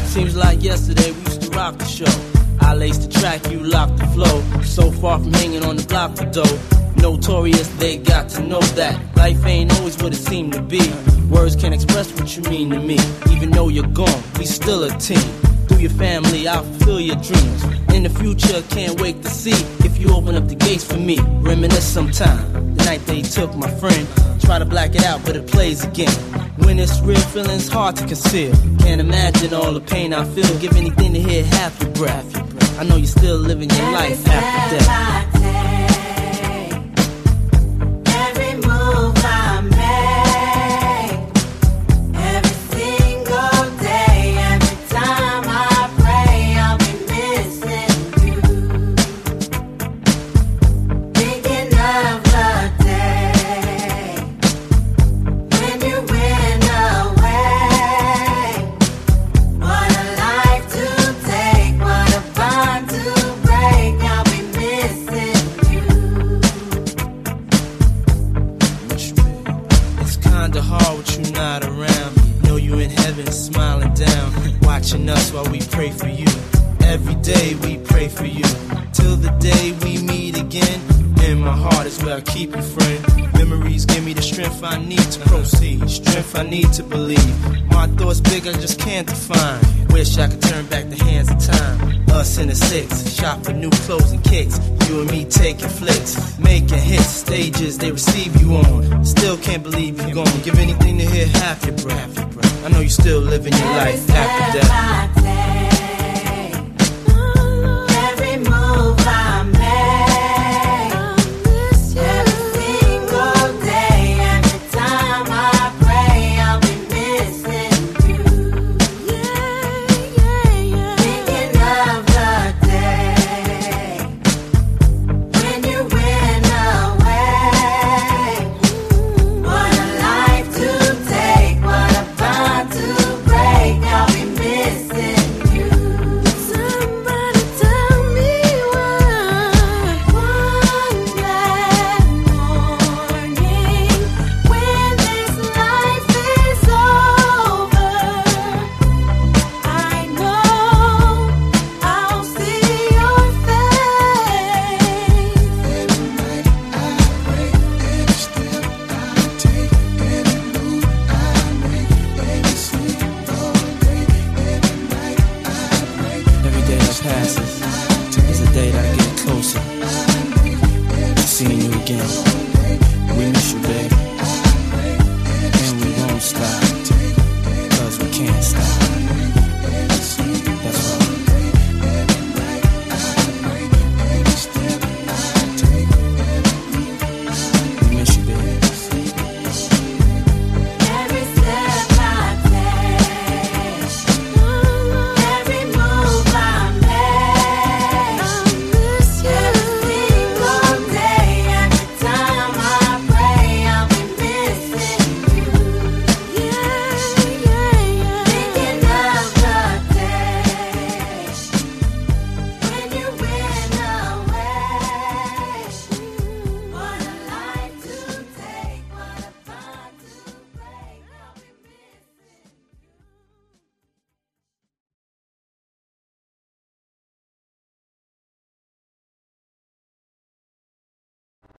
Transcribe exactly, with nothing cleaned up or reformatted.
Seems like yesterday we used to rock the show. I laced the track, you locked the flow. So far from hanging on the block for dough. Notorious, they got to know that life ain't always what it seemed to be. Words can't express what you mean to me. Even though you're gone, we still a team. Through your family, I'll fulfill your dreams. In the future, can't wait to see if you open up the gates for me. Reminisce sometime, the night they took my friend. Try to black it out, but it plays again. When it's real, feeling's hard to conceal. Can't imagine all the pain I feel. Give anything to hear half your breath. I know you're still living your life after death. Us while we pray for you. Every day we pray for you. Till the day we meet again. In my heart is where I keep you, friend. Memories give me the strength I need to proceed. Strength I need to believe. My thoughts big, I just can't define. Wish I could turn back the hands of time. Us in the six, shop for new clothes and kicks. You and me taking flicks, making hits, stages they receive you on. Still can't believe you're gone. Give anything to hear half your breath. I know you're still living your life after death.